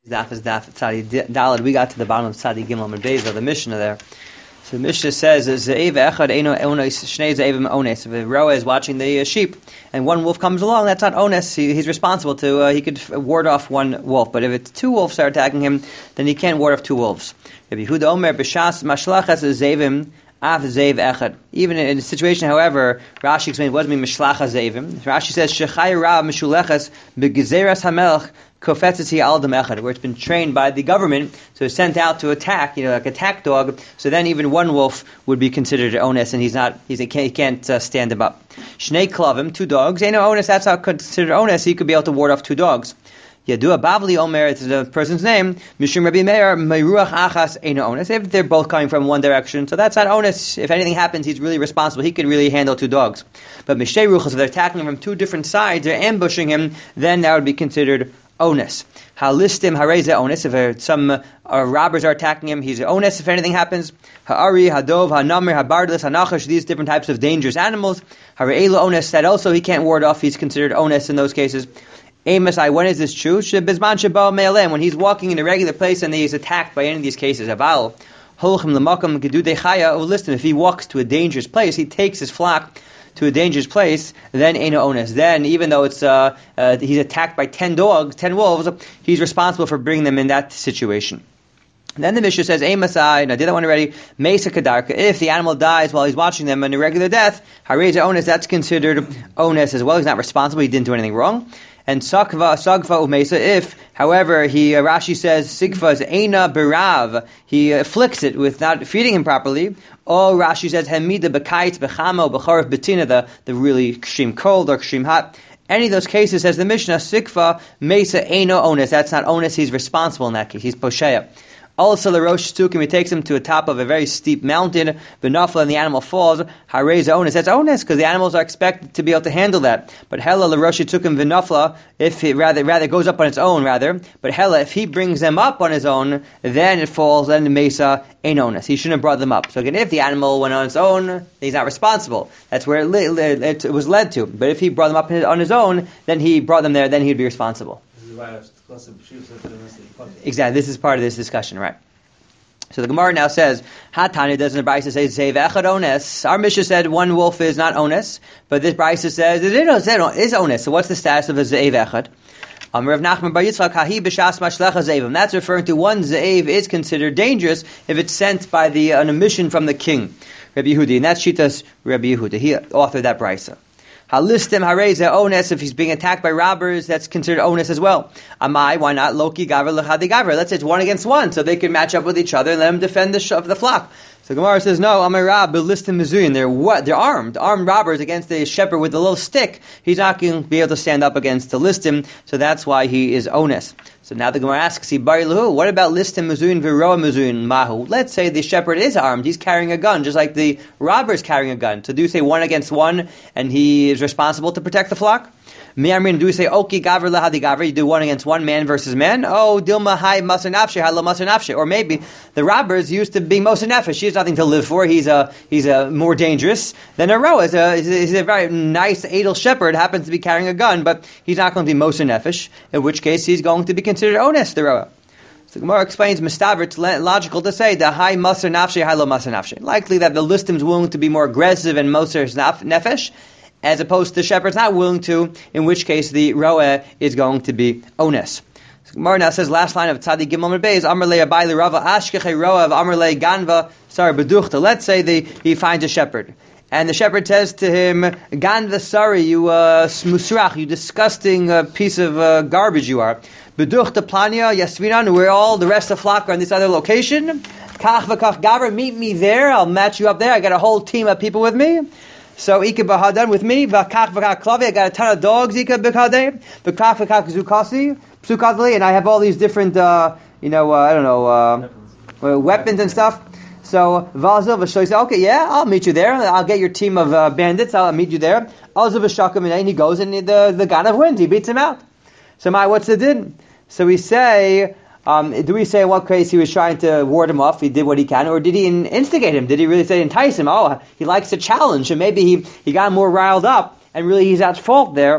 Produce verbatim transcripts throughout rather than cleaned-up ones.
Daf is Daf Tzadi Dalad. We got to the bottom of Tzadi Gimel Medbeza, the Mishnah there. So the Mishnah says, "Ze'ev echad eino ones, shnei ze'evim ones." If a roa is watching the uh, sheep, and one wolf comes along, that's not ones. He, he's responsible to. Uh, he could ward off one wolf. But if it's two wolves that are attacking him, then he can't ward off two wolves. Rabbi Yehuda Omer b'shas mashlachas ze'evim af ze'ev echad. Even in a situation, however, Rashi explains what does mean mishlacha ze'evim. Rashi says shechai ra mishulechas begezeras hamelch. Kofetzati al echad, where it's been trained by the government, so it's sent out to attack, you know, like attack dog. So then even one wolf would be considered ones, and he's not, he's, he can't, he can't uh, stand him up. Shnei klavim, two dogs. Ain't no ones. That's not considered ones. He could be able to ward off two dogs. Yadua Bavli Omer, it's the person's name. Mishum Rabbi Meir Meiruach Achas ain't ones. If they're both coming from one direction, so that's not ones. If anything happens, he's really responsible. He can really handle two dogs. But Mishnei Ruchas, if they're attacking him from two different sides, they're ambushing him, then that would be considered ones. Halistim hareze ones. If some uh, robbers are attacking him, he's ones. If anything happens, ha'ari, hadov, ha'namir, ha'bardlis, ha'nachash, these different types of dangerous animals. Hare'elu ones, that also he can't ward off. He's considered ones in those cases. Amos, I when is this true? Shebizman sheba me'alem, when he's walking in a regular place and he's attacked by any of these cases. Aval holchem l'makam gedudei chaya. Oh, listen, if he walks to a dangerous place, he takes his flock to a dangerous place, then ain't no ones. Then, even though it's uh, uh, he's attacked by ten dogs, ten wolves, he's responsible for bringing them in that situation. Then the Mishnah says, Amasai, and I did that one already, Mesa Kadarka, if the animal dies while he's watching them in a regular death, Hareza ones, that's considered ones as well. He's not responsible, he didn't do anything wrong. And Sakva, Sagva Umesa, if, however, he, uh, Rashi says, Sigva is Eina Berav, he afflicts it with not feeding him properly, or Rashi says, Hemida Bekait, Bechamo, Becharif Betina, the, the really extreme cold or extreme hot. Any of those cases, says the Mishnah, Sikva, Mesa, Eino Ones, that's not Ones, he's responsible in that case, he's Posheya. Also, the Rosh Tzukim, he takes him to the top of a very steep mountain, Benafla, and the animal falls, Hareza ones. That's ones, because the animals are expected to be able to handle that. But Hela, the Rosh Tzukim, Benafla, if it rather, rather goes up on its own, rather. But Hela, if he brings them up on his own, then it falls, then the Mesa ain't ones. He shouldn't have brought them up. So again, if the animal went on its own, he's not responsible. That's where it, li- it was led to. But if he brought them up on his own, then he brought them there, then he'd be responsible. Exactly, this is part of this discussion, right? So the Gemara now says, Hatani doesn't the Brisa say Zev Echad Ones? Our Mishnah said one wolf is not ones, but this Brisa says it is ones. So what's the status of a Zev Echad? Um, Rav Nachman Bar Yitzchak Hahi b'shas mashlecha zeivim. That's referring to one zev is considered dangerous if it's sent by the an emission from the king, Rabbi Yehudi, and that's Shitas Rabbi Yehuda. He authored that Brisa. Halistim hareza ones, if he's being attacked by robbers, that's considered ones as well. Amai, why not? Loki gavra lechadi gavra. Let's say it's one against one, so they can match up with each other and let them defend the, sh- the flock. So Gemara says, no, Amai Rab, belistim mizuyin. They're what? They're armed, armed robbers against a shepherd with a little stick. He's not going to be able to stand up against the listim, so that's why he is ones. So now the Gemara asks, what about listim mizuyin v'roa mizuyin mahu? Let's say the shepherd is armed, he's carrying a gun, just like the robber is carrying a gun. So do you say one against one, and he is responsible to protect the flock? Mi'amrin, do we say, Oki gavr lahadi gavr, you do one against one, man versus man? Oh, dilma hai masar nafshe, hai la masar nafshe. Or maybe the robber's used to being masar nefesh. He has nothing to live for. He's a he's a more dangerous than a roa. He's a, he's a very nice, edel shepherd, happens to be carrying a gun, but he's not going to be masar nefesh, in which case he's going to be considered ones, the roa. So Gemara explains, Mistaver, it's logical to say, the high masar nafshe, high lo masar nafshe. Likely that the listim's willing to be more aggressive and masar nefesh, as opposed to the shepherd's not willing to, in which case the roa is going to be ones. So Gemara now says, last line of Tzadi Gimel Mebez, Amrle Abayli Rava Ashkeche Roa of Amrle Ganva, sorry, Beduchta. Let's say the, he finds a shepherd. And the shepherd says to him, Ganva, sorry, you uh, smusrach, you disgusting uh, piece of uh, garbage you are. Beduchta Plania, Yasvinan, where all the rest of the flock are in this other location. Kach v'kach gaver, meet me there, I'll match you up there, I got a whole team of people with me. So Ika Bahadan with me, Vakach Vakach Klavi, I got a ton of dogs, Ika Bikade, Vakach Vakach Zukasi, Psukadli, and I have all these different, uh, you know, uh, I don't know, uh, weapons. weapons and stuff. So Valzil Vashoy said, okay, yeah, I'll meet you there. I'll get your team of uh, bandits, I'll meet you there. Alzav Vashakim, and then he goes and the, the Ganav wins, he beats him out. So my, what's the din? So we say, Um, do we say in what case he was trying to ward him off, he did what he can, or did he in- instigate him? Did he really say entice him? Oh, he likes a challenge, and maybe he, he got more riled up, and really he's at fault there.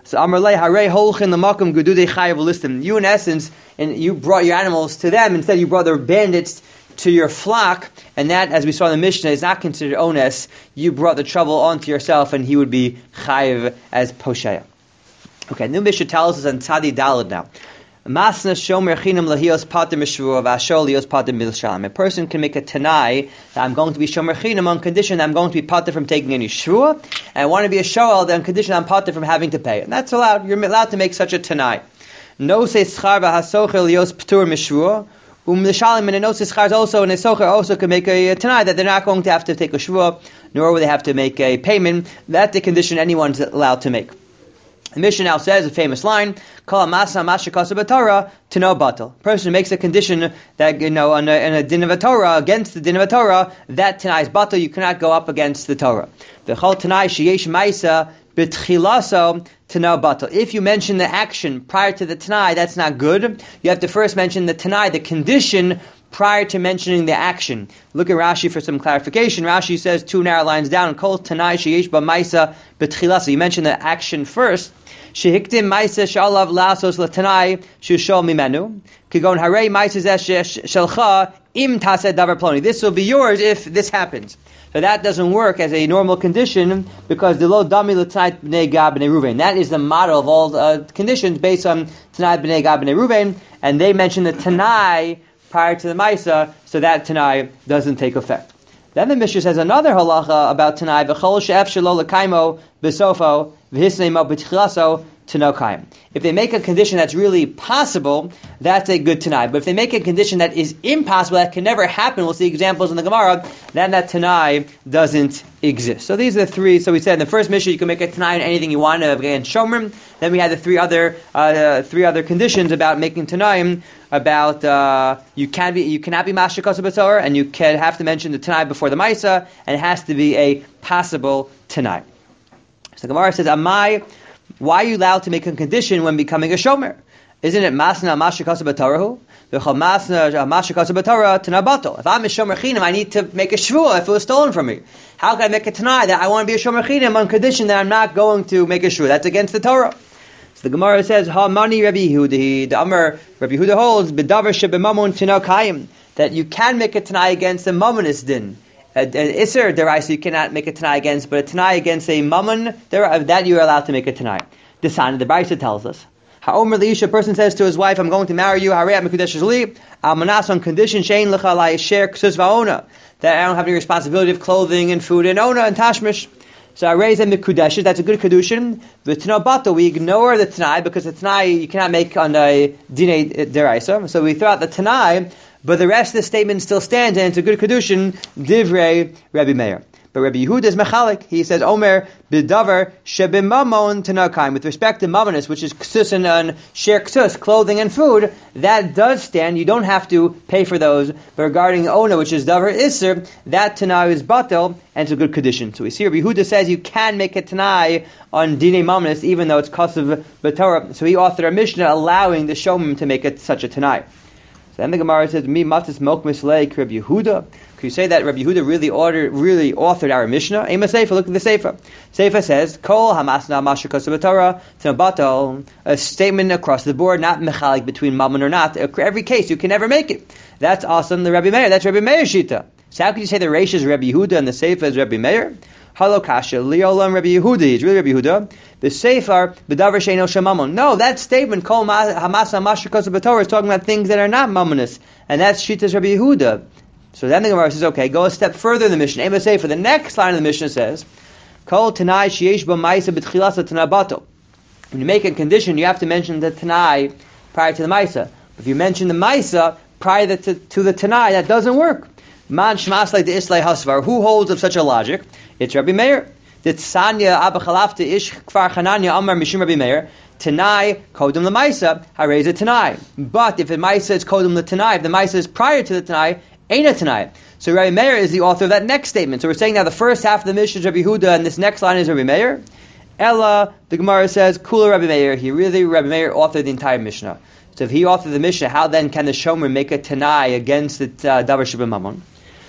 So Amar lei harei holchin lamakom gedudei chayav listim. You in essence, and you brought your animals to them. Instead, you brought their bandits to your flock, and that, as we saw in the Mishnah, is not considered ones. You brought the trouble onto yourself, and he would be chayav as posheya. Okay, new Mishnah tells us on Tzadi Daled now. Masna shomer chinam lahios pater mishvua v'ashol lios pater milshalim. A person can make a tanai that I'm going to be shomer chinam on condition that I'm going to be pater from taking any shvua, and I want to be a shoel on condition I'm pater from having to pay. And that's allowed. You're allowed to make such a tanai. No se schar v'hasocher lios ptur mishvua. Um l'shalim and a no se schar also and a socher also can make a, a tanai that they're not going to have to take a shvua, nor will they have to make a payment. That's the condition anyone's allowed to make. The Mishnah now says a famous line: "Kol masa mashakasa b'Torah to no batal." Person who makes a condition that you know on a, in a din of a Torah against the din of a Torah, that tanai is batal. You cannot go up against the Torah. V'chol tanai sheyesh ma'isa b'tchilaso to no batal. If you mention the action prior to the tanai, that's not good. You have to first mention the tanai, the condition, prior to mentioning the action. Look at Rashi for some clarification. Rashi says two narrow lines down: Kol tanai sheyesh b'maisa b'tchilaso. You mention the action first. Shehiktim ma'isa shalav lasos latanai shushol mimenu kigon harei ma'isa shelcha im taseh davar ploni. This will be yours if this happens. So that doesn't work as a normal condition because the lo dami latanai b'nei Gad b'nei Ruvain. That is the model of all uh, conditions based on tanai b'nei Gad b'nei Ruvain, and they mention the tanai prior to the ma'isa, so that tanai doesn't take effect. Then the Mishnah says another halacha about tanai: v'chol she'ef shelo l'kaimo b'sofo v'hisneimo b'tchilaso tano kaim. If they make a condition that's really possible, that's a good tanai. But if they make a condition that is impossible, that can never happen, we'll see examples in the Gemara, then that tanai doesn't exist. So these are the three. So we said in the first Mishnah you can make a tanai on anything you want against shomrim. Then we had the three other uh, three other conditions about making tanaim. About uh, you can be you cannot be mashakos b'torah, and you can have to mention the tanai before the ma'isa, and it has to be a possible tanai. So the Gemara says, "Amai, why are you allowed to make a condition when becoming a shomer? Isn't it masna mashakos b'torahu? V'chol masna mashakos b'torah tanabato. If I'm a shomer chinam, I need to make a shvua if it was stolen from me. How can I make a tanai that I want to be a shomer chinam on condition that I'm not going to make a shvua? That's against the Torah." So the Gemara says, "Ha mani Rabbi Yehuda." The Amar Rabbi Yehuda holds b'davar shebemamun tino kayim, that you can make a tanai against a mamonus din. An iser deraisa you cannot make a tanai against, but a tanai against a mammon that you are allowed to make a tanai. The sign the Brisa tells us. Ha'omer liisha, a person says to his wife, "I'm going to marry you. Harei mekudesh li almanas on condition shein lecha la'yisher ksus va'ona, that I don't have any responsibility of clothing and food and ona and tashmish." So I raise them mekudeshes. That's a good kedushin. The tanai bato, we ignore the tanai because the tanai you cannot make on a dinei deraisa. So we throw out the tanai, but the rest of the statement still stands, and it's a good kedushin. Divrei Rabbi Meir. But Rabbi Yehuda is mechalik. He says, "Omer b'davar shebimamon tanakaim." With respect to mamonis, which is ksus and, and share ksus, clothing and food, that does stand. You don't have to pay for those. But regarding ona, which is davar iser, that tanai is batel, and it's a good condition. So we see Rabbi Yehuda says you can make a tanai on dinei mamonis, even though it's kasav b'torah. So he authored a Mishnah allowing the shomim to make it such a tanai. So then the Gemara says, "Mi matis mok mislei Rabbi Yehuda." Could you say that Rabbi Yehuda really ordered, really authored our Mishnah? Ema Seifa, look at the Seifa. Seifa says, "Kol hamasna mashakos b'torah tanabato." A statement across the board, not mechalik between mammon or not. Every case, you can never make it. That's awesome. The Rabbi Meir. That's Rabbi Meir shita. So how could you say the Reish is Rabbi Yehuda and the Seifa is Rabbi Meir? Halo kasha liolam Rabbi Yehuda. It's really Rabbi Yehuda. The Sefer b'davar sheino shemamon. No, that statement kol hamasna mashakos b'torah is talking about things that are not mammonous, and that's shitas Rabbi Yehuda. So then the Gemara says, okay, go a step further in the Mishnah. Ema say for the next line of the Mishnah says, "Kol tanai sheyesh bo ma'isa b'tchilasa tanabato." When you make a condition, you have to mention the tanai prior to the ma'isa. If you mention the ma'isa prior to, to the tanai, that doesn't work. Man shmas like the islay hasvar. Who holds of such a logic? It's Rabbi Meir. The Tzanya Abba Chalafta Ish Kfar Chananya Amar Mishum Rabbi Meir. Tanai kodem the ma'isa. Harei a tanai. But if the ma'isa is kodem the tanai, if the ma'isa is prior to the tanai, ain't a tanai. So Rabbi Meir is the author of that next statement. So we're saying now the first half of the Mishnah is Rabbi Yehuda, and this next line is Rabbi Meir. Ella, the Gemara says, Kula Rabbi Meir. He really, Rabbi Meir authored the entire Mishnah. So if he authored the Mishnah, how then can the Shomer make a tanai against the uh, Davar Sheba Mammon?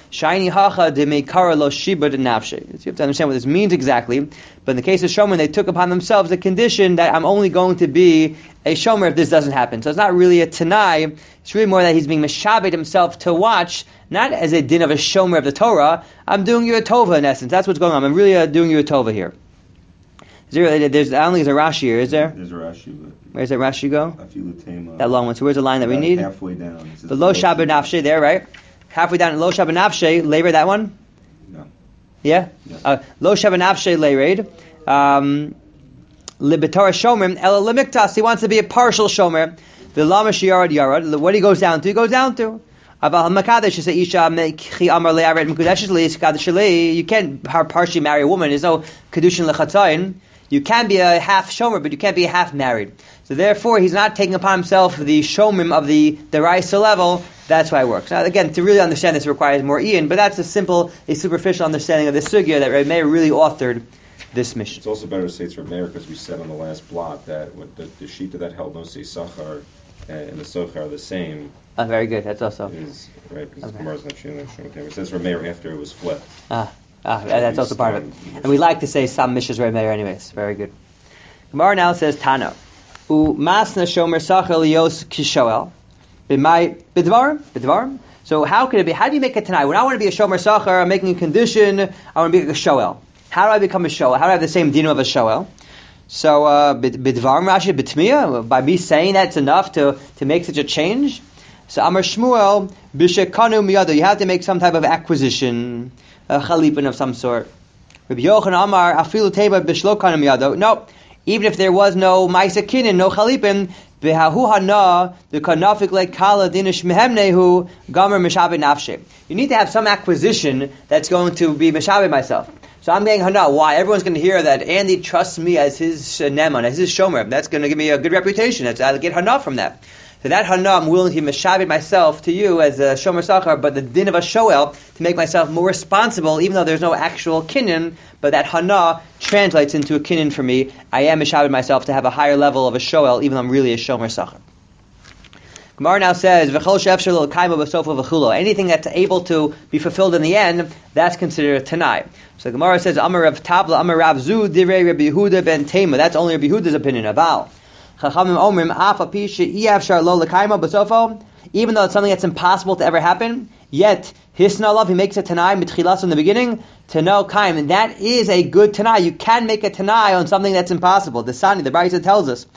Shiny hacha de meikara lo shiba de nafshe. You have to understand what this means exactly. But in the case of shomer, they took upon themselves the condition that I'm only going to be a shomer if this doesn't happen. So it's not really a tanai. It's really more that he's being meshabed himself to watch, not as a din of a shomer of the Torah. I'm doing you a tova in essence. That's what's going on. I'm really uh, doing you a tova here. Is there, there's, I don't think there's a Rashi here, is there? There's a Rashi, but where's that Rashi go? Afilu That long one. So where's the line that we need? Halfway down. The lo shabbat nafshe there, right? Halfway down, lo shabbat nafshe, labor that one? No. Yeah? Yeah. Uh, lo shabbat nafshe leired. Um, Libitar shomer, ela lemiktas, he wants to be a partial shomer. The lama shiarad yarad, what he goes down to, he goes down to. Aval makadesh say isha mekhi amar le'aret mekudeshes leis kadesh lei. You can't partially marry a woman. There's no kedushin lechatzayin. You can be a half shomer, but you can't be a half married. So therefore, he's not taking upon himself the shomim of the deraisa level. That's why it works. Now, again, to really understand this requires more Ian, but that's a simple, a superficial understanding of the sugya that Reb Meir really authored this mission. It's also better to say it's Reb Meir because we said on the last blot that what the, the shita that held no say sachar and the sochar are the same. Oh, very good. That's also is right because okay. Gemara's not showing that. It says Reb Meir after it was flipped. Ah, ah, that's also part of it. And we like to say some mishas Reb Meir anyways. Very good. Gemara now says Tana. U masna shomer sachar lios kishoel. B'may b'dvarim b'dvarim. So how could it be? How do you make it tonight? When I want to be a shomer sachar, I'm making a condition. I want to be a shoel. How do I become a shoel? How do I have the same dino of a shoel? So uh, b'dvarim Rashi b'tmiya. By me saying that's enough to to make such a change. So Amar Shmuel b'shekanu miyado. You have to make some type of acquisition, a chalipin of some sort. Rabbi Yochanan Amar afilu teba b'shlo kanu miyado. No, even if there was no ma'isa kinin, no chalipin, b'hahu hana the kanafik like kala dinish mehemnehu gamer mishabe nafshe. You need to have some acquisition that's going to be mishabe myself. So I'm getting hana. Why? Everyone's going to hear that Andy trusts me as his uh, neman, as his shomer. That's going to give me a good reputation. That's, I'll get hana from that. So that hana, I'm willing to meshabed myself to you as a shomer sachar, but the din of a shoel to make myself more responsible, even though there's no actual kinyan, but that hana translates into a kinyan for me. I am meshabed myself to have a higher level of a shoel, even though I'm really a shomer sachar. Gemara now says, "V'chol she'efshar lo l'kaimo b'sofa v'chulo." Anything that's able to be fulfilled in the end, that's considered a tanai. So Gemara says, "Amar Rav Tabla, Amar Rav Zu, Direi Rabbi Yehuda ben Tema." That's only Rabbi Yehuda's opinion. Aval Chachamim omrim af api she'efshar lo l'kaimo b'sofa. Even though it's something that's impossible to ever happen, yet hisna love he makes a tanai mitchilas in the beginning to know kaim, and that is a good tanai. You can make a tanai on something that's impossible. The Sani, the Brisa tells us,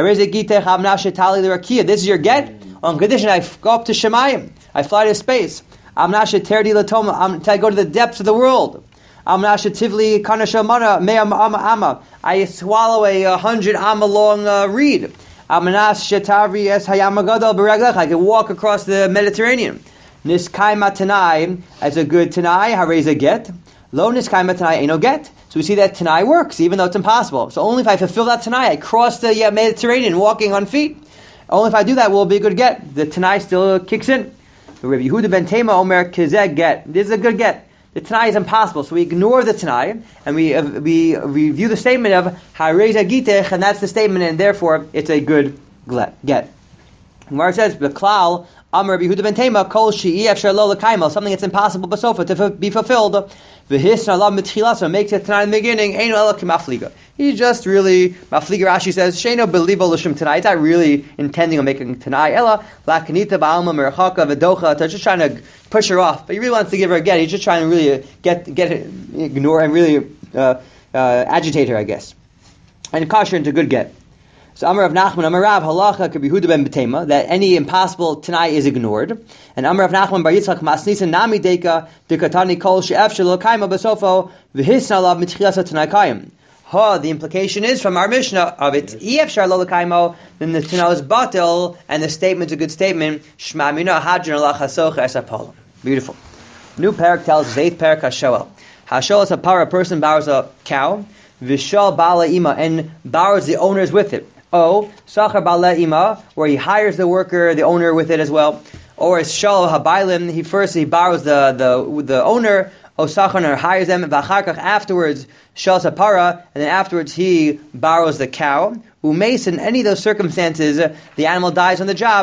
this is your get. On condition I go up to Shemayim, I fly to space. I'm not terdi latoma. I'm I go to the depths of the world. I'm not tivli kanashamana me'am ama ama. I swallow a hundred ama long uh, reed. I'm not shetavri es hayamagadol b'reglech. I can walk across the Mediterranean. Niskai matanai as a good tanai. Harez a get. Lo niskai matanai ain't no get. So we see that tanai works, even though it's impossible. So only if I fulfill that tanai, I cross the yeah, Mediterranean walking on feet. Only if I do that will it be a good get. The tanai still kicks in. Rabbi Yehuda ben Tema Omer Kizeh get. This is a good get. The tanai is impossible, so we ignore the tanai and we uh, we review the statement of Hareza Gitech, and that's the statement, and therefore it's a good get. Gemara says Beklal Amar Rabbi Yehuda ben Tema Kol She'i Efshar Lo L'Kaimel, something that's impossible but sofa to f- be fulfilled. V'hisna Allah mitchilasa makes it tonight in the beginning. Eino ela k'mafliga. He's just really mafliga. Rashi says sheino belivo l'shem tonight. He's not really intending on making tonight. Ela lakanita ba'alma merachaka v'docha. They're just trying to push her off, but he really wants to give her again. He's just trying to really get get ignore and really uh, uh, agitate her, I guess, and kasher into good get. So Amar of Nachman, Amar Rav Halacha Rabbi Yehuda ben Betema, that any impossible tanai is ignored. And Amar of Nachman Bar Yitzchak Masnisa Nami Deka Dekatani Kol She'efshar Lo Kaima Basofo V'Hisna Lav Mitchilasa Tanai Kayim. Ha, the implication is from our Mishnah of it Efshar Lo Kaimo, then the tanai is batil, and the statement's a good statement. Shma Mina Hadron Allah Chasocha Esapol. Beautiful. New parak tells us eighth parak Hashoel. Hashoel is a par, a person borrows a cow. Vishal Bala Ima, and borrows the owners with it. Oh, Sachar Bala Ima, where he hires the worker, the owner with it as well. Or Shal Habailim, he first he borrows the the the owner. Oh, Sachar hires them. V'acharkach afterwards Shal Sapara, and then afterwards he borrows the cow. Umace, in any of those circumstances, the animal dies on the job.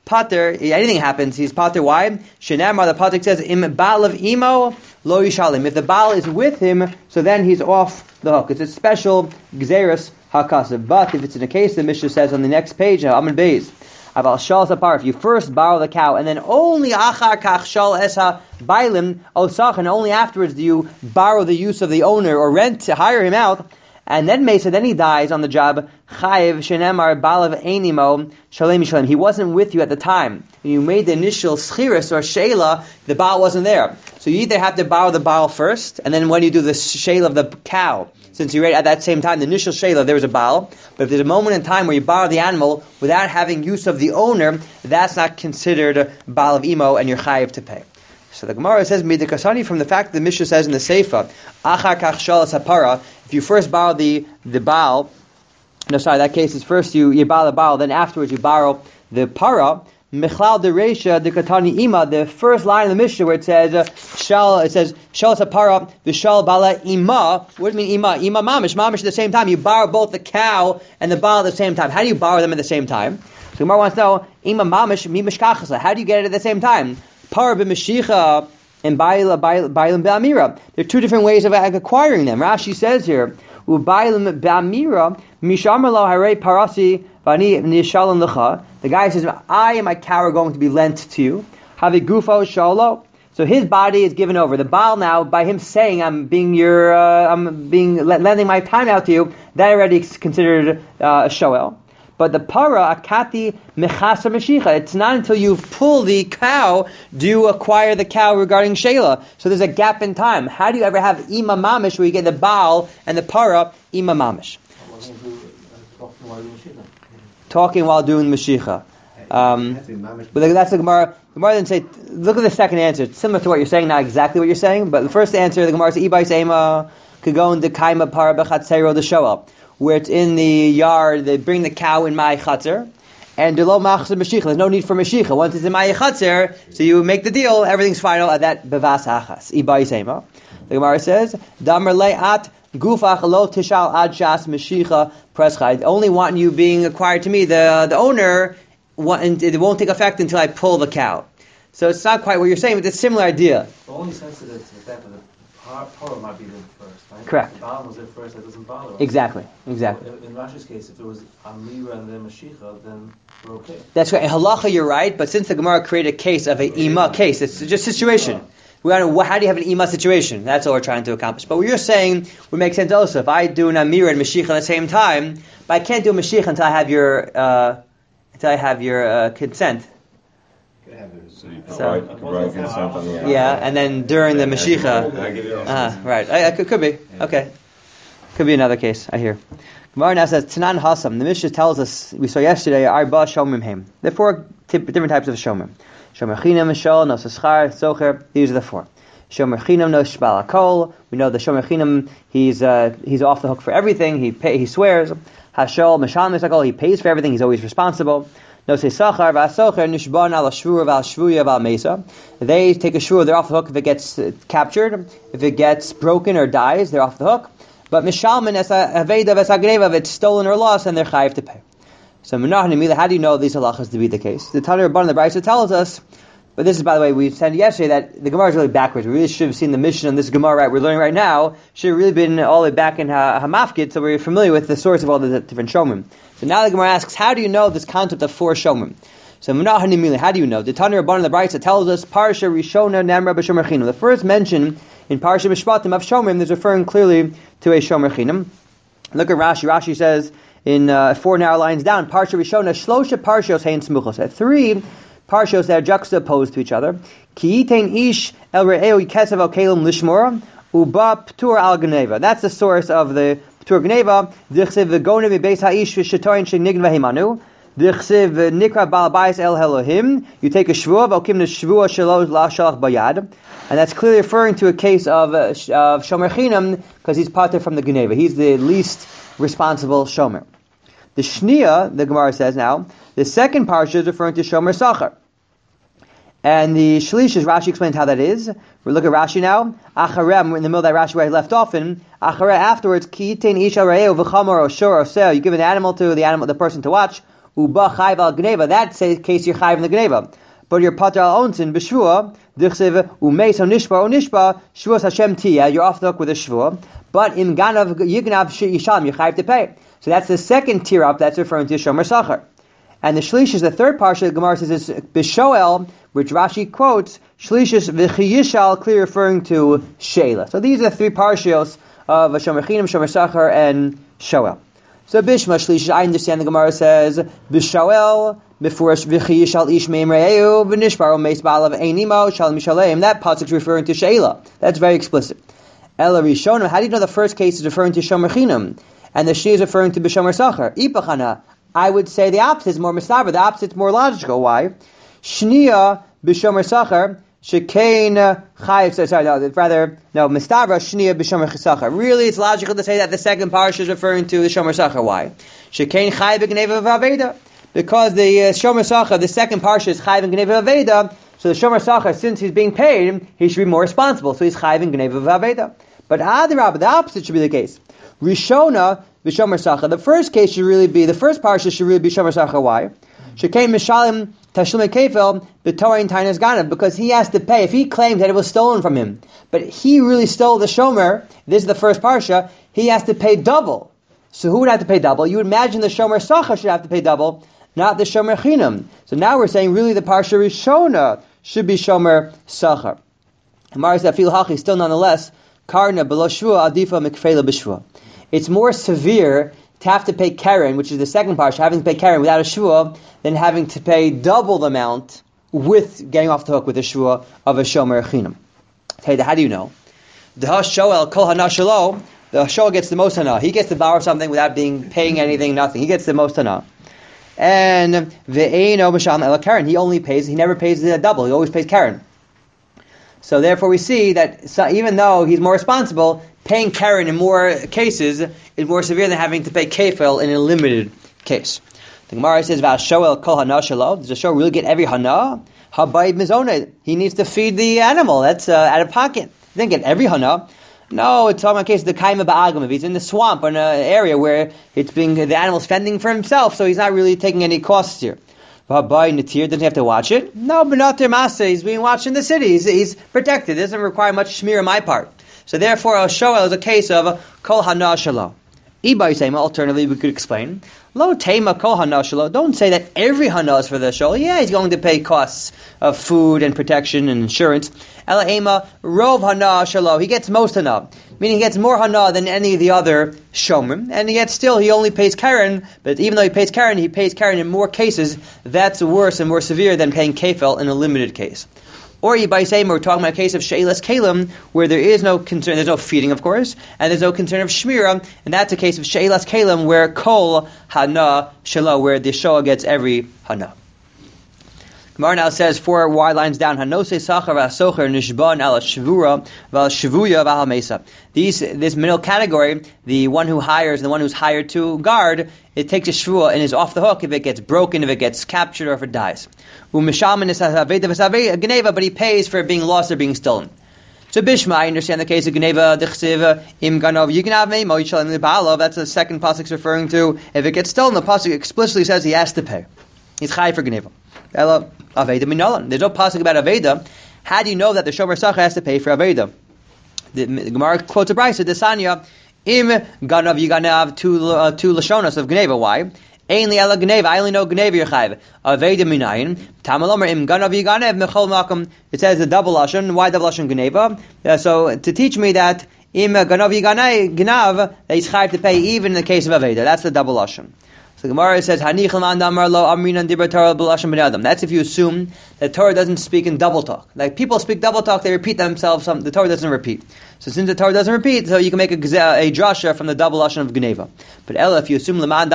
pater, anything happens, he's pater. Why? Shenamar, the pater says, im baal of imo lo yishalim. If the baal is with him, so then he's off the hook. It's a special gzeres hakasav. But if it's in a case, the Mishnah says on the next page, Amud Beis, aval shal sapar, if you first borrow the cow, and then only achar kach shal esa bailim osach, and only afterwards do you borrow the use of the owner or rent to hire him out, and then Mesa, then he dies on the job. Chayiv shenemar balav einimo shalem shalem. He wasn't with you at the time. You made the initial schiris or sheila. The baal wasn't there, so you either have to borrow the baal first, and then when you do the sheila of the cow, since you read at that same time the initial sheila, there was a baal. But if there's a moment in time where you borrow the animal without having use of the owner, that's not considered baal of imo, and you're chayiv to pay. So the Gemara says, Midikasani, from the fact that the Mishnah says in the Seifa, Achar kach shalas hapara, if you first borrow the, the Baal, no, sorry, that case is first you, you borrow the Baal, then afterwards you borrow the Para, Mechlal de Reisha, the Katani Ima, the first line of the Mishnah where it says, uh, Shal, it says, Shalas hapara, Vishal Bala Ima, what do you mean Ima? Ima Mamish, Mamish at the same time, you borrow both the cow and the Baal at the same time. How do you borrow them at the same time? So Gemara wants to know, Ima Mamish, Mi Mishkachasa, how do you get it at the same time? Par b'mashicha and bailam b'amira. There are two different ways of acquiring them. Rashi says here, u'bailam b'amira mishamar lo harei parasi v'ani nishalim lecha. The guy says, I and my cow are going to be lent to you. Havi gufo shalo. So his body is given over. The Baal now, by him saying, I'm being your, uh, I'm being lending my time out to you, that already is considered uh, a shoel. But the para, akati mechasa meshicha, it's not until you pull the cow do you acquire the cow regarding shela. So there's a gap in time. How do you ever have ima mamish where you get the baal and the para ima mamish? Talking while doing meshicha. Um, but that's the Gemara. The Gemara didn't say, look at the second answer. It's similar to what you're saying, not exactly what you're saying, but the first answer, the Gemara says, ibais ema kagon de kaima para bechatzero de shoel, where it's in the yard, they bring the cow in my chatzer, and delo machzor meshicha. There's no need for meshicha. Once it's in my chatzer, so you make the deal, everything's final at that bevas achas. Ibais ema. The Gemara says, damar le'at gufach lo tishal ad shas meshicha prescha. I only want you being acquired to me, the the owner. And it won't take effect until I pull the cow. So it's not quite what you're saying, but it's a similar idea. The only sensitive to the fact that the Torah might be there first, right? Correct. If the Baal was there first, that doesn't bother us. Exactly, exactly. So in, in Rashi's case, if there was Amira and then Mashiach, then we're okay. That's right. In halacha, you're right, but since the Gemara created a case of an ima case, it's just a situation. We want to, how do you have an ima situation? That's all we're trying to accomplish. But what you're saying would make sense also. If I do an Amira and Mashiach at the same time, but I can't do a Mashiach until I have your... Uh, Until I have your uh, consent. So you provide, so, provide consent on the animal. Yeah, and then during the Mashiach. Uh, right, I, I could, could be. Okay. Could be another case, I hear. Gemara now says, Tanan Hasam. The Mishnah tells us, we saw yesterday, Arba Shomrim Heim. There are four t- different types of Shomrim. Shomer Chinam, Shol, No Saschar, Socher. These are the four. Shomer Chinam, No Shbal Akol. We know the Shomer Chinam, he's, uh, he's off the hook for everything. He pay, he swears. Hashol, Mashal Misakol, he pays for everything, he's always responsible. No say Sachar, Vasocher, Nishban al Shvur, Val Shvuya, Val Mesa. They take a shvur, they're off the hook if it gets uh, captured. If it gets broken or dies, they're off the hook. But Mishalman, as a Aveda, as a Greva, if it's stolen or lost, then they're chayiv to pay. So Menach Nemila, how do you know these halachas to be the case? The Tanur Rabban, the Brisa tells us, but this is, by the way, we said yesterday that the Gemara is really backwards. We really should have seen the mission on this Gemara, right? We're learning right now. Should have really been all the way back in ha- Hamafkid, so we're familiar with the source of all the different Shomrim. So now the Gemara asks, how do you know this concept of four Shomrim? So Menach Nemila, how do you know? The Tanur Rabban, the Brisa tells us, Parsha Rishona Namra B'Shomer Chinam. The first mention in Parsha Mishpatim of Shomrim is referring clearly to a Shomer Chinam. Look at Rashi. Rashi says in uh, four narrow lines down, Parsha Rishona Shlosha Parshos Hein Smuchos. Three parshos that are juxtaposed to each other. Ki yitain ish el re'eu kesav al kelim lishmora uba ptur al geneva. That's the source of the ptur geneva. Dichsev v'gone v'beis ha'ish v'shetoyin shenign v'himanu. Dichsev nikra bal bayis el Elohim. You take a shvua v'okim the shvua shelo la'shalach bayad. And that's clearly referring to a case of, uh, of Shomer Chinam, because he's parted from the geneva. He's the least responsible Shomer. The Shnia, the Gemara says now, the second parsha is referring to Shomer Sachar. And the Shlish, as Rashi explains how that is. We look at Rashi now. Acharem, we're in the middle of that Rashi where I left off in. Acharem, afterwards, ki yitain isha re'eu v'chamor o shor o seo. You give an animal to the animal, the person to watch. uba chayv al gneva. That's the case you're chayv in the gneva. But you're pater al onsin b'shvua, dichsev umeis onishba onishba shvuas Hashem tiyah. You're off the hook with a shvua. But in ganav yignav yishalem, you chayv to pay. So that's the second tier up. That's referring to shomer sachar. And the shlish is the third parsha. The Gemara says is b'shoel, which Rashi quotes. Shlish is v'chiyishal, clearly referring to sheila. So these are the three parshios of shomer chinim, shomer sachar, and shoel. So bishma shlish, I understand the Gemara says b'shoel. Before v'chiyishal ish meim re'eu v'nishbar u'meis ba'alav einimo shalom mishalem. That pasuk is referring to sheila. That's very explicit. Ela rishonim. How do you know the first case is referring to shomer chinim and the shni is referring to b'shomer sachar? Ipachana. I would say the opposite is more mistaber. The opposite is more logical. Why? Shnia b'shomer sachar shekain chayiv. Sorry, no, rather no mistaber shnia b'shomer sachar. Really, it's logical to say that the second parsha is referring to the shomer sachar. Why? Shekain chayiv b'gneva v'aveda. Because the uh, shomer sachar, the second parsha is chayiv b'gneva v'aveda. So the shomer sachar, since he's being paid, he should be more responsible. So he's chayiv b'gneva v'aveda. But adirab, the opposite should be the case. Rishona b'shomer sachar. The first case should really be, the first parsha should really be shomer sachar. Why? Shekain mishalim tashlumei kefil b'torein tainas ganav. Because he has to pay. If he claims that it was stolen from him, but he really stole the shomer, this is the first parsha, he has to pay double. So who would have to pay double? You would imagine the shomer sachar should have to pay double, not the shomer chinam. So now we're saying really the parsha rishona should be shomer sachar. Amar says afil hachi, still nonetheless, karna below shvua adifa mikfela b'shvua. It's more severe to have to pay keren, which is the second parsha, having to pay keren without a shvua, than having to pay double the amount with getting off the hook with a shvua of a shomer chinam. Hey, how do you know? The hashoel kol hana shelo. The shoel gets the most hana. He gets to borrow something without being paying anything, nothing. He gets the most hana. And ve'eino b'sham el keren. He only pays. He never pays the double. He always pays keren. So therefore, we see that so even though he's more responsible, paying keren in more cases is more severe than having to pay kefil in a limited case. The Gemara says, "V'ashoel kol hana shelo." Does the shoel really get every hana? Habayib mizoned. He needs to feed the animal. That's uh, out of pocket. He doesn't get every hana. No, it's talking about case of the kaima ba'agam. If he's in the swamp or in an area where it's being the animal's fending for himself, so he's not really taking any costs here. Habayib natir, doesn't he have to watch it? No, but not their masa. He's being watched in the city. He's, he's protected. It doesn't require much shmir on my part. So therefore, a shoel is a case of kol hana shelo. Ibai sema. Alternatively, we could explain lo tema kol hana shelo. Don't say that every hana is for the shoel. Yeah, he's going to pay costs of food and protection and insurance. Ela ema rov hana shelo. He gets most hana, meaning he gets more hana than any of the other shomer, and yet still he only pays keren. But even though he pays keren, he pays keren in more cases. That's worse and more severe than paying kefil in a limited case. Or by saying we're talking about a case of sheilas kalim, where there is no concern, there's no feeding, of course, and there's no concern of shmira, and that's a case of sheilas kalim where kol hana shelo, where the shoa gets every hana. Gemara now says four wide lines down. Hanose sachar v'asocher nishban al shvura v'al shvuya v'al mesa. These this middle category, the one who hires and the one who's hired to guard, it takes a shvua and is off the hook if it gets broken, if it gets captured, or if it dies. U'mishamin is gneva, but he pays for it being lost or being stolen. So Bishma, I understand the case of gneva dechsiv im ganov yignav me mo yishalim liba'alav. That's the second pasuk referring to if it gets stolen. The pasuk explicitly says he has to pay. He's chai for gneva. Ela aveda minalan. There's no pasuk about aveda. How do you know that the shomer sachar has to pay for aveda? The, the Gemara quotes a brayso, Desanya im ganav yiganav two uh, two lashonos of gneva. Why? Ainly ela gneva. I only know gneva yechayv. Aveda minayin. Tamalomer im ganav yiganev mechol makom. It says the double lashon. Why double lashon gneva? Uh, so to teach me that im ganav yiganav gnav that he's chayv to pay even in the case of aveda. That's the double lashon. So the Gemara says, that's if you assume that Torah doesn't speak in double talk. Like people speak double talk, they repeat themselves, some, the Torah doesn't repeat. So since the Torah doesn't repeat, so you can make a, a drasha from the double lashon of Gneva. But Ella, if you assume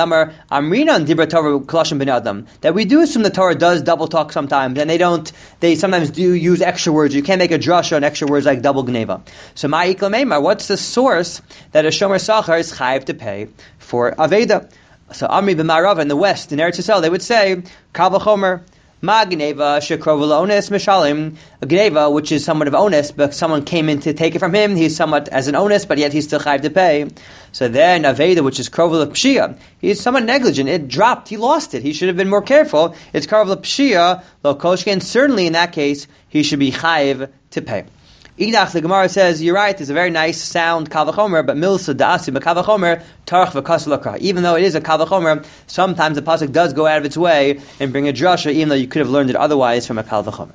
that we do assume the Torah does double talk sometimes, and they don't, they sometimes do use extra words. You can't make a drasha on extra words like double Gneva. So Ma'ikla, what's the source that a shomer sachar is chayiv to pay for Aveda? So Amri b'Marav in the west, in Eretz Yisrael, they would say, Kal v'chomer, Ma gneva shekrovu l'ones mishalim. A gneva, which is somewhat of onus, but someone came in to take it from him. He's somewhat as an onus, but yet he's still chayiv to pay. So then aveda, which is krovu l'pshia, he's somewhat negligent. It dropped. He lost it. He should have been more careful. It's krovu l'pshia lo koshken. Certainly in that case, he should be chayiv to pay. Idach, the Gemara says, you're right, it's a very nice sound kal v'chomer, but milsa da'asi b'kal v'chomer, tarach v'kas l'kra. Even though it is a kal v'chomer, sometimes the pasuk does go out of its way and bring a drasha, even though you could have learned it otherwise from a kal v'chomer.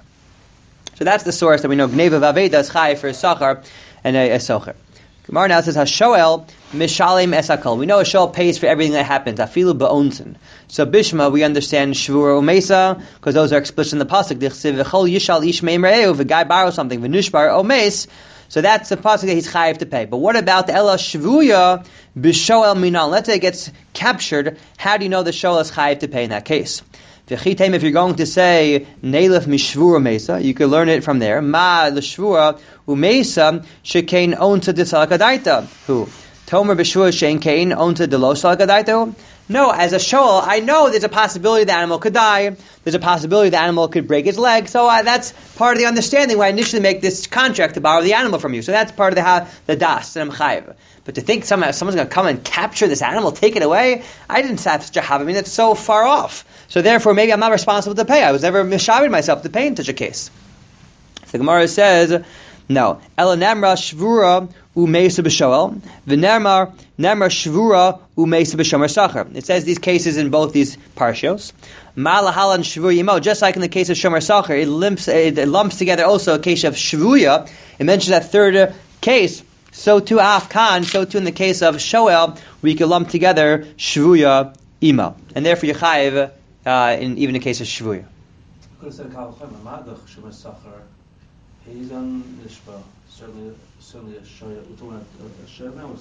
So that's the source that we know, gneva v'aveda is chayiv for a sachar and a, a socher. Gemara now says, Hashoel mishalim esakol. We know a shoel pays for everything that happens. Afilu ba'onsin. So Bishma, we understand shvura umesa, because those are explicit in the pasuk. Dichsiv v'chol yishal ish meim re'eu, if a guy borrows something, v'nushbar omes. So that's the pasuk that he's chayiv to pay. But what about the ela shvuya b'shoel minan? Let's say it gets captured. How do you know the shoel is chayiv to pay in that case? If you're going to say neilef mishvura mesa, you could learn it from there. Ma l'shvura umesa shekain onta d'salakadaita. Who? Tomer b'shvura shein kain onta d'lo salakadaita. No, as a shoel, I know there's a possibility the animal could die. There's a possibility the animal could break its leg. So uh, that's part of the understanding why I initially make this contract to borrow the animal from you. So that's part of the ha, the das and I'm chayiv. But to think somehow someone's going to come and capture this animal, take it away, I didn't have such a have. I mean, that's so far off. So therefore, maybe I'm not responsible to pay. I was never mishaving myself to pay in such a case. So the Gemara says, no. Ela nemra shvura umeisa b'shoel, v'nemra nemra shvura umeisa b'shomer sacher. It says these cases in both these parshios. Malahalan shvur yimo, just like in the case of shomer sacher, it lumps, it lumps together also a case of shvuya. It mentions that third uh, case. So too afkan, so too in the case of shoel, we can lump together shvuya imo, and therefore yechayev uh, in even the case of shvuya. Could have said kal v'chomer madach shomer sacher. He's on nishba. Certainly, certainly a shoel. We're talking about a shoel now or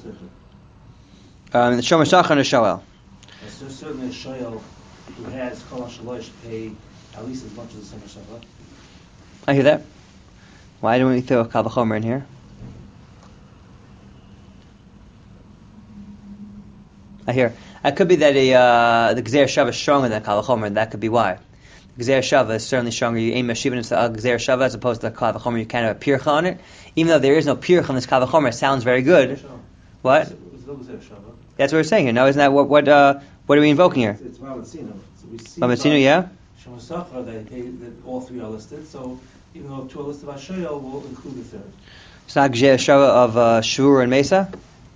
sicher? Um, the shomer sacher and the shoel. There's certainly a shoel who has kol hashalosh pay at least as much as the shomer sacher. I hear that. Why don't we throw a kal v'chomer in here? I hear. It could be that a, uh, the Gzer Shava is stronger than Kal V'chomer, and that could be why. The Gzer Shava is certainly stronger. You aim Meshivin into a Gzer Shava as opposed to the Kal V'chomer, you can't have a pircha on it. Even though there is no pircha on this Kal V'chomer, it sounds very good. What? That's what we're saying here. No, isn't that what what, uh, what are we invoking here? It's Mamatzino. So we see Mamatzino, yeah? Shomer Sacher, that all three are listed, so even though two are listed by shoel, we'll include the third. It's not Gzer Shava of uh, Shvur and Mesa?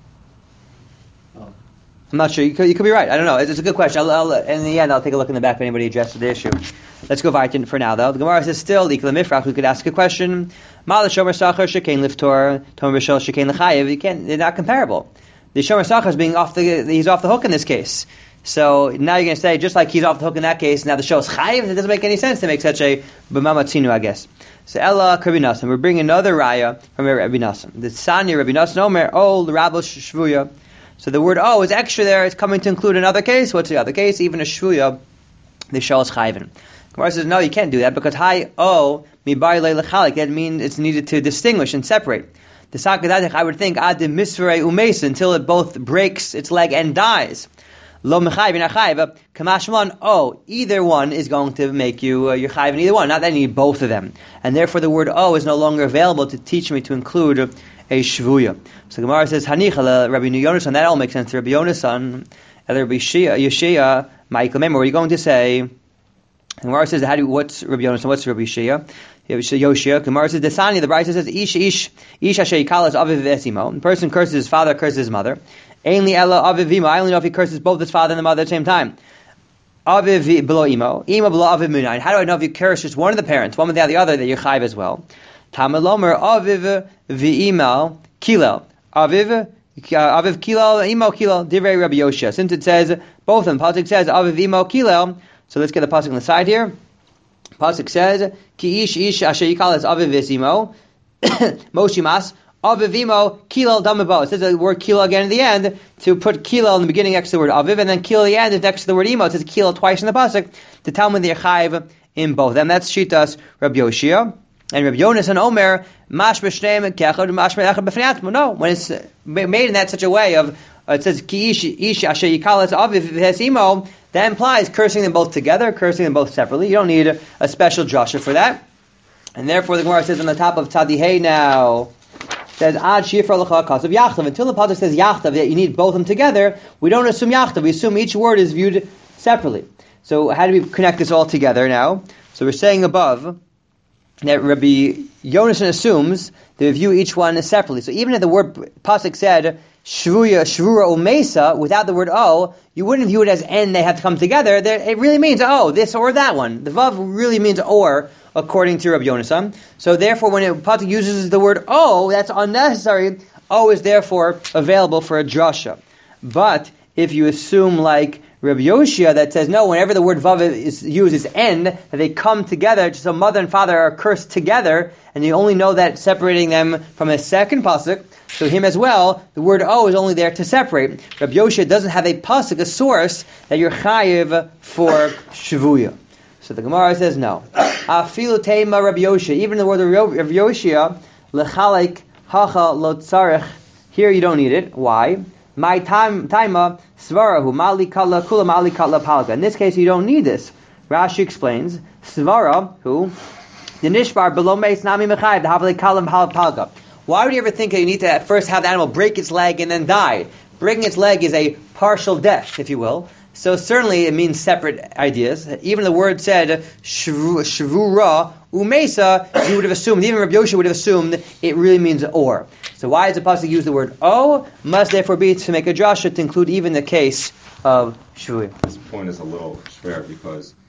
I'm not sure. You could, you could be right. I don't know. It's, it's a good question. I'll, I'll, in the end, I'll take a look in the back if anybody addresses the issue. Let's go weiter for now, though. The Gemara says still, we could ask a question. Mala shomer sacher shekain liftor, tomer b'shel shekain l'chayev. You can't. They're not comparable. The shomer sacher is being off the. He's off the hook in this case. So now you're going to say just like he's off the hook in that case. Now the show is chayev. It doesn't make any sense to make such a b'mama tzinu, I guess. So Ella Rabbi Nassim. We're bringing another raya from Rabbi Nassim. The Sanya Rabbi Nassim Omer oh l'rabos shvuya. So the word "oh" is extra there. It's coming to include another case. What's the other case? Even a shvuya, the shal is chayvin. Gemara says no, you can't do that because hi "oh" mi bar lechalik. That means it's needed to distinguish and separate. The sakadadich, I would think ad misvere umes until it both breaks its leg and dies. Lo mechayvin achayv kamashman. Oh, either one is going to make you uh, your chayvin. Either one, not that you need both of them, and therefore the word "oh" is no longer available to teach me to include a shvuya. So Gemara says Hanicha Rabbi Yonasan. That all makes sense. Rabbi Yonasan, Rabbi Shia, Yeshia, Michael. Remember, what are you going to say? And Gemara says, "How do what's Rabbi Yonasan? What's Rabbi Shia? Yoshia." Gemara says, "Desani." The Brisa says, "Ish ish ish asher yikalas aviv esimo." The person curses his father, curses his mother. Ainli ella aviv imo. I only know if he curses both his father and the mother at the same time. Aviv below imo, imo below aviv munayin. How do I know if you curse just one of the parents, one without the other, that you're chayv as well? Tamalomer aviv v'imo kilel. Aviv, aviv kilel, imo kilel. Divrei Rabbi Yoshia. Since it says both of them, pasuk says aviv imo kilel. So let's get the pasuk on the side here. Pasuk says ki ish ish asher yikalas aviv v'imo moshimas aviv imo kilel damabo. It says the word kilel again in the end to put kilel in the beginning next to the word aviv, and then kilel at the end next to the word imo. It says kilel twice in the pasuk to tell me they're chayv in both. And that's shitas Rabbi Yoshia. And Rabbi Yonas and Omer, mash b'shneim kechad, mash b'echad b'fnei atzmo. No, when it's made in that such a way of Uh, it says ki ish ish asher yikalas aviv v'hesimo. That implies cursing them both together, cursing them both separately. You don't need a, a special drasha for that. And therefore, the Gemara says on the top of Tzadihei now, says ad shifra l'cha kasav yachtav. Until the pasuk says yachtav, that you need both of them together, we don't assume yachtav. We assume each word is viewed separately. So how do we connect this all together now? So we're saying above that Rabbi Yonasan assumes they view each one separately. So even if the word pasuk said shvuya shvura umesa without the word o, you wouldn't view it as and they have to come together. It really means oh, this or that one. The vav really means or, according to Rabbi Yonasan. So therefore, when it, pasuk uses the word o, that's unnecessary. O is therefore available for a drasha. But if you assume like Rabbi Yoshia that says no, whenever the word vav is used is end, that they come together, so mother and father are cursed together, and you only know that separating them from a second pasuk. So him as well, the word o is only there to separate. Rabbi Yoshia doesn't have a pasuk, a source that you're chayiv for shvuya. So the Gemara says no. Afilu teima Rabbi Yoshia, even the word of Rabbi Yoshia, lechalek hacha lo tzarech. Here you don't need it. Why? My time taima svarahu mali kala kula mali kala palga. In this case, you don't need this. Rashi explains svara who the nishbar below meis nami mechayiv the havli kalam palga. Why would you ever think that you need to at first have the animal break its leg and then die? Breaking its leg is a partial death, if you will. So certainly it means separate ideas. Even the word said shvura umesa, you would have assumed, even Rabbi Yoshua would have assumed it really means or. So why does the pasuk use the word o? Must therefore be to make a drasha to include even the case of shvuya. This point is a little fair because